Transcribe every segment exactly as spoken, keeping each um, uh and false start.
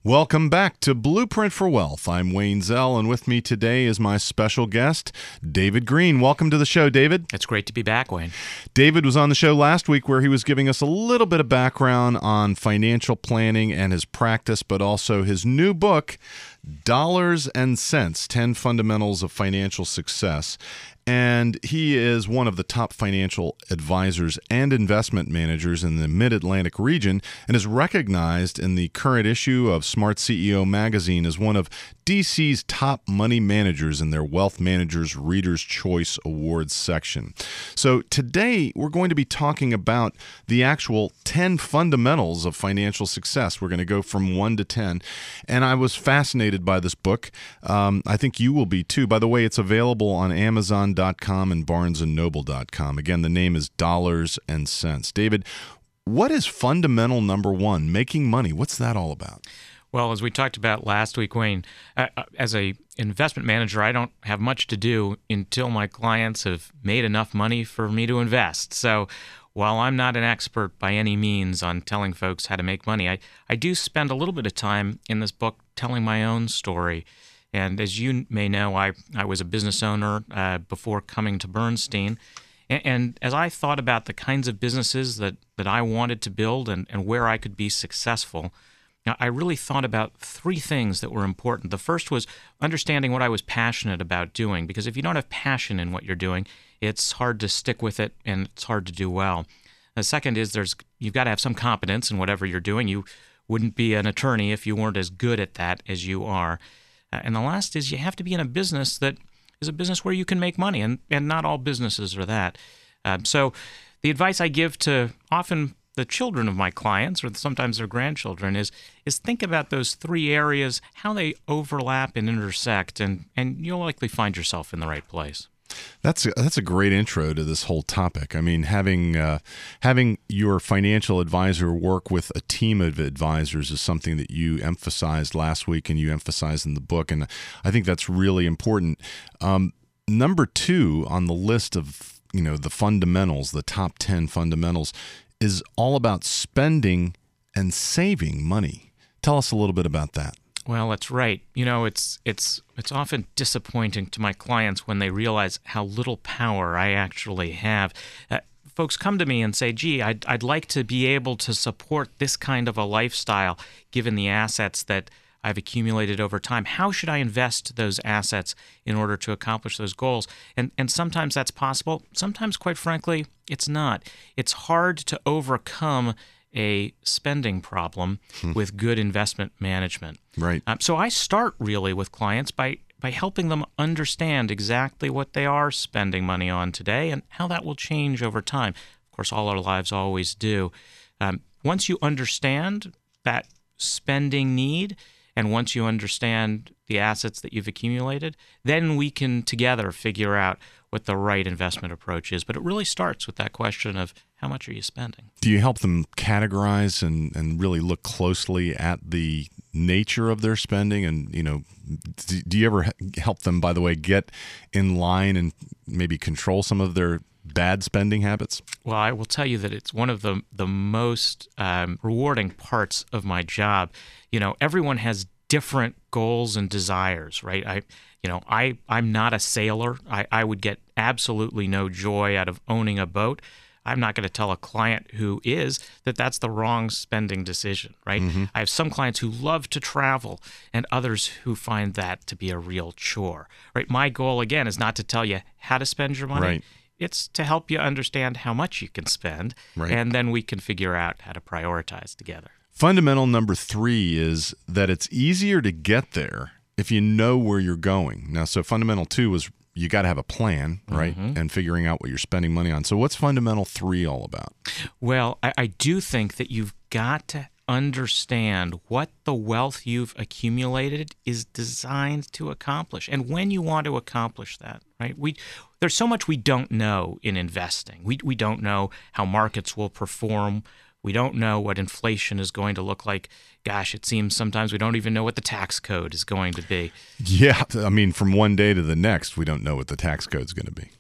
Welcome back to Blueprint for Wealth. I'm Wayne Zell, and with me today is my special guest, David Greene. Welcome to the show, David. It's great to be back, Wayne. David was on the show last week where he was giving us a little bit of background on financial planning and his practice, but also his new book, Dollars and Cents, ten Fundamentals of Financial Success. And he is one of the top financial advisors and investment managers in the Mid-Atlantic region and is recognized in the current issue of Smart C E O magazine as one of D C's top money managers in their Wealth Managers Reader's Choice Awards section. So today we're going to be talking about the actual ten fundamentals of financial success. We're going to go from one to ten. And I was fascinated by this book. Um, I think you will be too. By the way, it's available on Amazon dot com and Barnes and Noble dot com. Again, the name is Dollars and Cents. David, what is fundamental number one, making money? What's that all about? Well, as we talked about last week, Wayne, uh, as a investment manager, I don't have much to do until my clients have made enough money for me to invest. So while I'm not an expert by any means on telling folks how to make money, I, I do spend a little bit of time in this book telling my own story. And as you may know, I, I was a business owner uh, before coming to Bernstein. And, and as I thought about the kinds of businesses that, that I wanted to build and, and where I could be successful, I really thought about three things that were important. The first was understanding what I was passionate about doing, because if you don't have passion in what you're doing, it's hard to stick with it and it's hard to do well. The second is there's you've got to have some competence in whatever you're doing. You wouldn't be an attorney if you weren't as good at that as you are. Uh, and the last is you have to be in a business that is a business where you can make money, and, and not all businesses are that. Um, so the advice I give to often the children of my clients, or sometimes their grandchildren, is is think about those three areas, how they overlap and intersect, and, and you'll likely find yourself in the right place. That's a, that's a great intro to this whole topic. I mean, having uh, having your financial advisor work with a team of advisors is something that you emphasized last week and you emphasized in the book, and I think that's really important. Um, number two on the list of you know the fundamentals, the top ten fundamentals, is all about spending and saving money. Tell us a little bit about that. Well, that's right. You know, it's it's it's often disappointing to my clients when they realize how little power I actually have. Uh, folks come to me and say, gee, I'd, I'd like to be able to support this kind of a lifestyle given the assets that I've accumulated over time. How should I invest those assets in order to accomplish those goals? And and sometimes that's possible. Sometimes, quite frankly, it's not. It's hard to overcome a spending problem hmm. with good investment management. Right. Um, so I start really with clients by by helping them understand exactly what they are spending money on today and how that will change over time. Of course, all our lives always do. Um, once you understand that spending need, and once you understand the assets that you've accumulated, then we can together figure out what the right investment approach is. But it really starts with that question of how much are you spending? Do you help them categorize and, and really look closely at the nature of their spending? And, you know, do, do you ever help them, by the way, get in line and maybe control some of their bad spending habits? Well, I will tell you that it's one of the the most um, rewarding parts of my job. You know, everyone has different goals and desires, right? I, you know, I I'm not a sailor. I, I would get absolutely no joy out of owning a boat. I'm not going to tell a client who is that that's the wrong spending decision, right? Mm-hmm. I have some clients who love to travel and others who find that to be a real chore, right? My goal, again, is not to tell you how to spend your money. Right. It's to help you understand how much you can spend, right. and then we can figure out how to prioritize together. Fundamental number three is that it's easier to get there if you know where you're going. Now, so fundamental two was you got to have a plan, right? Mm-hmm. And figuring out what you're spending money on. So what's fundamental three all about? Well, I, I do think that you've got to understand what the wealth you've accumulated is designed to accomplish and when you want to accomplish that, right? We there's so much we don't know in investing. We we don't know how markets will perform. We don't know what inflation is going to look like. Gosh, it seems sometimes we don't even know what the tax code is going to be. Yeah, I mean, from one day to the next, we don't know what the tax code is going to be.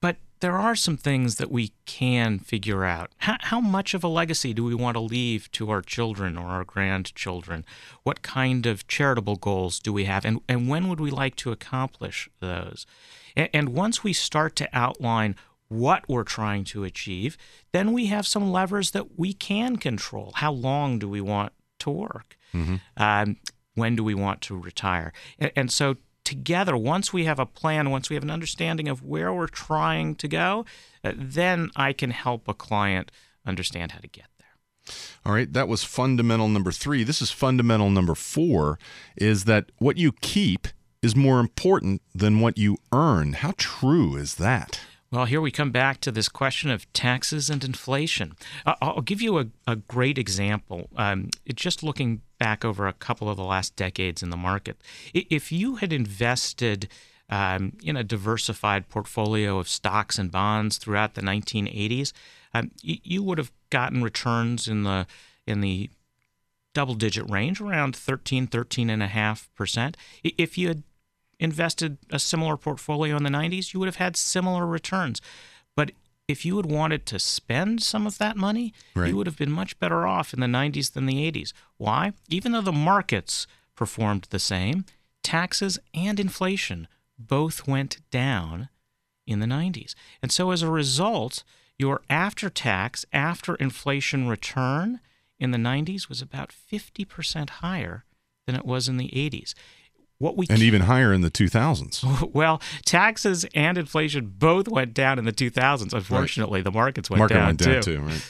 But there are some things that we can figure out. How, how much of a legacy do we want to leave to our children or our grandchildren? What kind of charitable goals do we have? And, and when would we like to accomplish those? And, and once we start to outline what we're trying to achieve, then we have some levers that we can control. How long do we want to work? Mm-hmm. Um, when do we want to retire? And, and so together, once we have a plan, once we have an understanding of where we're trying to go, uh, then I can help a client understand how to get there. All right, that was fundamental number three. This is fundamental number four, is that what you keep is more important than what you earn. How true is that? Well, here we come back to this question of taxes and inflation. I'll give you a, a great example. Um, just looking back over a couple of the last decades in the market, if you had invested um, in a diversified portfolio of stocks and bonds throughout the nineteen eighties, um, you, you would have gotten returns in the in the double-digit range, around thirteen, thirteen and a half percent. If you had invested a similar portfolio in the nineties, you would have had similar returns. But if you had wanted to spend some of that money, right, you would have been much better off in the nineties than the eighties. Why? Even though the markets performed the same, taxes and inflation both went down in the nineties. And so as a result, your after-tax, after-inflation return in the nineties was about fifty percent higher than it was in the eighties. What we and even higher in the two thousands. Well, taxes and inflation both went down in the two thousands. Unfortunately, right, the markets went Market down went down too. too, right?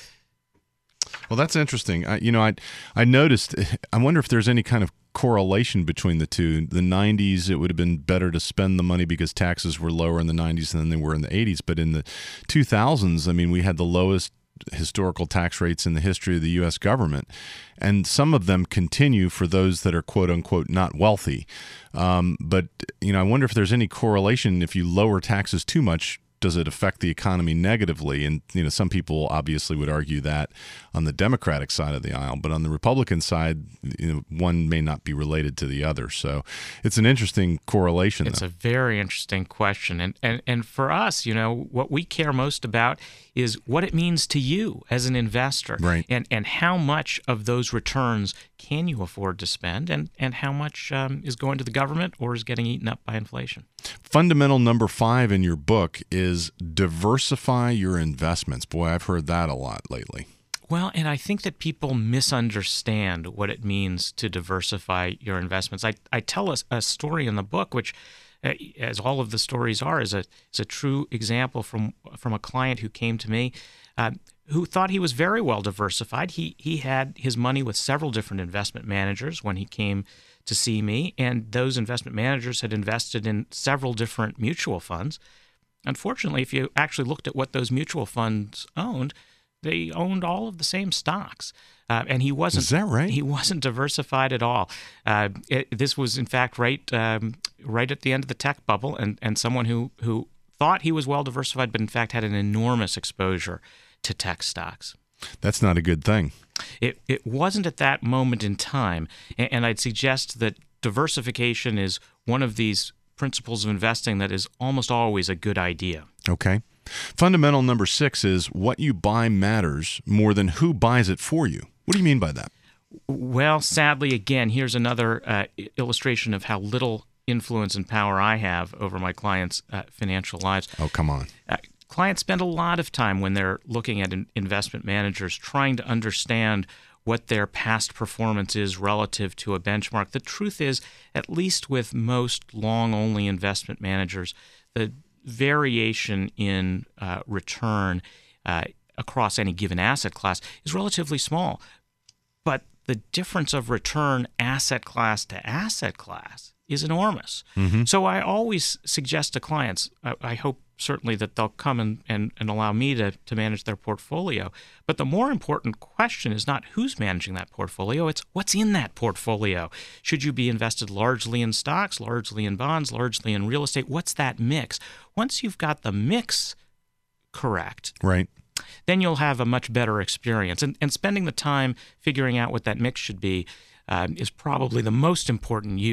Well, that's interesting. I, you know, I I noticed. I wonder if there's any kind of correlation between the two. The nineties, it would have been better to spend the money because taxes were lower in the nineties than they were in the eighties. But in the two thousands, I mean, we had the lowest historical tax rates in the history of the U S government, and some of them continue for those that are quote unquote not wealthy. Um, but you know, I wonder if there's any correlation. If you lower taxes too much, does it affect the economy negatively? And you know, some people obviously would argue that on the Democratic side of the aisle, but on the Republican side, you know, one may not be related to the other. So it's an interesting correlation. It's though. a very interesting question, and and and for us, you know, what we care most about is what it means to you as an investor, right? And and how much of those returns can you afford to spend, and and how much um, is going to the government or is getting eaten up by inflation. Fundamental number five in your book is diversify your investments. Boy, I've heard that a lot lately. Well, and I think that people misunderstand what it means to diversify your investments. I, I tell a, a story in the book, which, uh, as all of the stories are, is a is a true example from from a client who came to me, uh, who thought he was very well diversified. He he had his money with several different investment managers when he came to see me, and those investment managers had invested in several different mutual funds. Unfortunately, if you actually looked at what those mutual funds owned, they owned all of the same stocks, uh, and he wasn't. Is that right? He wasn't diversified at all. Uh, it, this was, in fact, right um, right at the end of the tech bubble, and and someone who who thought he was well diversified, but in fact had an enormous exposure to tech stocks. That's not a good thing. It it wasn't at that moment in time, and, and I'd suggest that diversification is one of these principles of investing that is almost always a good idea. Okay. Fundamental number six is what you buy matters more than who buys it for you. What do you mean by that? Well, sadly, again, here's another uh, illustration of how little influence and power I have over my clients' uh, financial lives. Oh, come on. Uh, clients spend a lot of time when they're looking at in- investment managers trying to understand what their past performance is relative to a benchmark. The truth is, at least with most long-only investment managers, the variation in uh, return uh, across any given asset class is relatively small. But the difference of return asset class to asset class is enormous. Mm-hmm. So I always suggest to clients, I, I hope certainly that they'll come and, and, and allow me to, to manage their portfolio. But the more important question is not who's managing that portfolio, it's what's in that portfolio. Should you be invested largely in stocks, largely in bonds, largely in real estate? What's that mix? Once you've got the mix correct, right, then you'll have a much better experience. And, and spending the time figuring out what that mix should be uh, is probably the most important use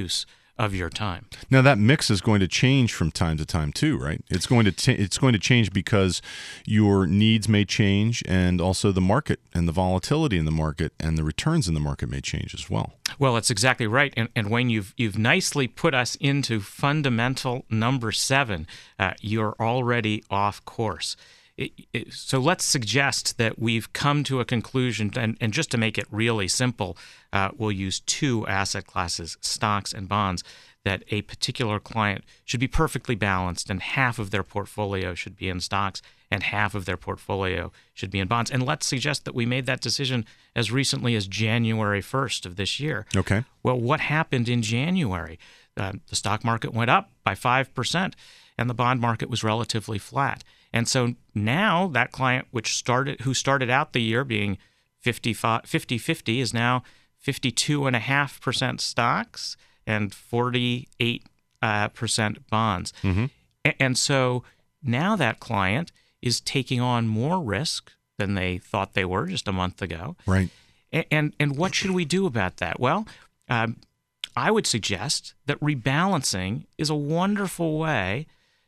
of your time. Now that mix is going to change from time to time too, right? It's going to t- it's going to change because your needs may change, and also the market and the volatility in the market and the returns in the market may change as well. Well, that's exactly right. And, and Wayne, you've you've nicely put us into fundamental number seven. Uh, you're already off course. It, it, so let's suggest that we've come to a conclusion, and, and just to make it really simple, uh, we'll use two asset classes, stocks and bonds, that a particular client should be perfectly balanced, and half of their portfolio should be in stocks and half of their portfolio should be in bonds. And let's suggest that we made that decision as recently as January first of this year. Okay. Well, what happened in January? Uh, the stock market went up by five percent, and the bond market was relatively flat. And so now that client, which started, who started out the year being fifty-five, fifty fifty, is now fifty-two point five percent stocks and forty-eight percent uh, bonds. Mm-hmm. A- and so now that client is taking on more risk than they thought they were just a month ago. Right. A- and and what should we do about that? Well, um, I would suggest that rebalancing is a wonderful way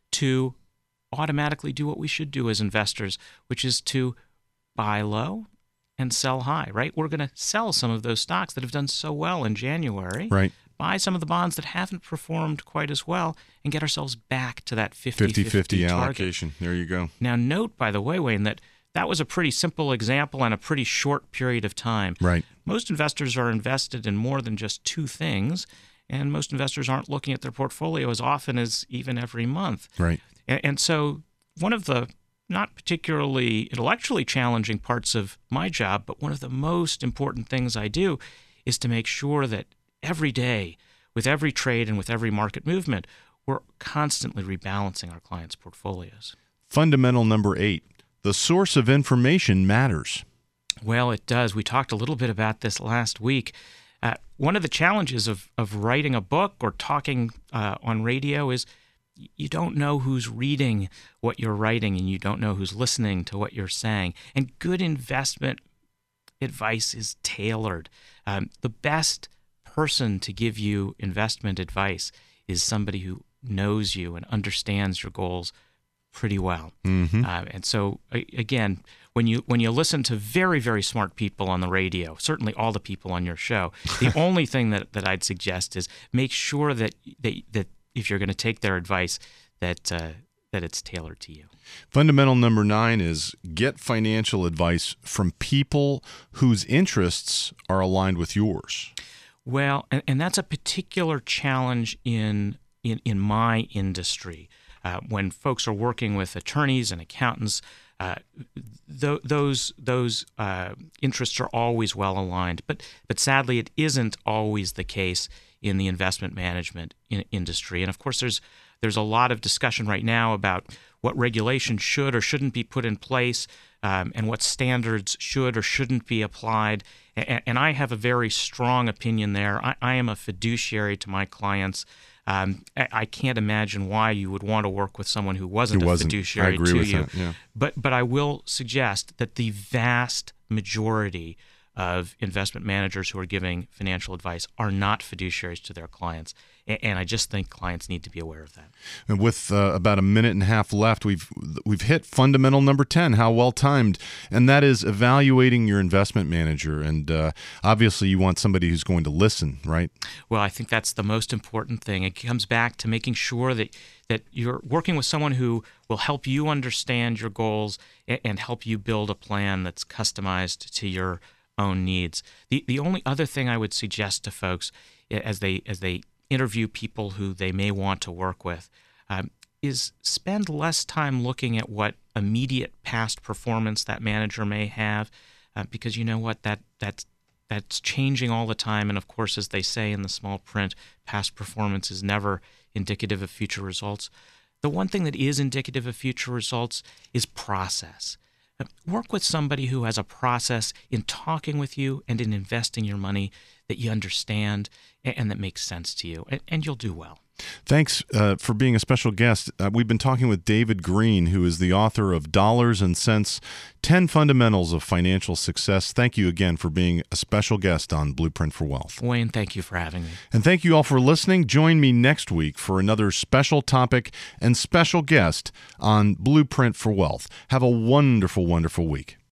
to automatically do what we should do as investors, which is to buy low and sell high, right? We're going to sell some of those stocks that have done so well in January, right? Buy some of the bonds that haven't performed quite as well, and get ourselves back to that fifty-fifty allocation. There you go. Now, note, by the way, Wayne, that that was a pretty simple example and a pretty short period of time. Right. Most investors are invested in more than just two things, and most investors aren't looking at their portfolio as often as even every month. Right. And, and so one of the not particularly intellectually challenging parts of my job, but one of the most important things I do is to make sure that every day, with every trade and with every market movement, we're constantly rebalancing our clients' portfolios. Fundamental number eight, the source of information matters. Well, it does. We talked a little bit about this last week. Uh, one of the challenges of, of writing a book or talking uh, on radio is you don't know who's reading what you're writing, and you don't know who's listening to what you're saying. And good investment advice is tailored. Um, the best person to give you investment advice is somebody who knows you and understands your goals pretty well. Mm-hmm. Uh, and so, again, when you when you listen to very, very smart people on the radio, certainly all the people on your show, the only thing that, that I'd suggest is make sure that that, that if you're going to take their advice, that uh, that it's tailored to you. Fundamental number nine is get financial advice from people whose interests are aligned with yours. Well, and, and that's a particular challenge in in, in my industry. Uh, when folks are working with attorneys and accountants, uh, th- those those uh, interests are always well aligned. But but sadly, it isn't always the case in the investment management in- industry. And of course, there's there's a lot of discussion right now about what regulations should or shouldn't be put in place, um, and what standards should or shouldn't be applied. And, and I have a very strong opinion there. I, I am a fiduciary to my clients. Um, I, I can't imagine why you would want to work with someone who wasn't who a wasn't. fiduciary I agree to with you. That, yeah. But but I will suggest that the vast majority of investment managers who are giving financial advice are not fiduciaries to their clients, and, and I just think clients need to be aware of that. And with uh, about a minute and a half left, we've we've hit fundamental number ten. How well timed, and that is evaluating your investment manager. And uh, obviously, you want somebody who's going to listen, right? Well, I think that's the most important thing. It comes back to making sure that that you're working with someone who will help you understand your goals and, and help you build a plan that's customized to your own needs. The the only other thing I would suggest to folks as they as they interview people who they may want to work with um, is spend less time looking at what immediate past performance that manager may have, uh, because you know what, that that's that's changing all the time. And of course, as they say in the small print, past performance is never indicative of future results. The one thing that is indicative of future results is process. Work with somebody who has a process in talking with you and in investing your money that you understand and that makes sense to you, and, and you'll do well. Thanks uh, for being a special guest. Uh, we've been talking with David Greene, who is the author of Dollars and Cents, ten Fundamentals of Financial Success. Thank you again for being a special guest on Blueprint for Wealth. Wayne, thank you for having me. And thank you all for listening. Join me next week for another special topic and special guest on Blueprint for Wealth. Have a wonderful, wonderful week.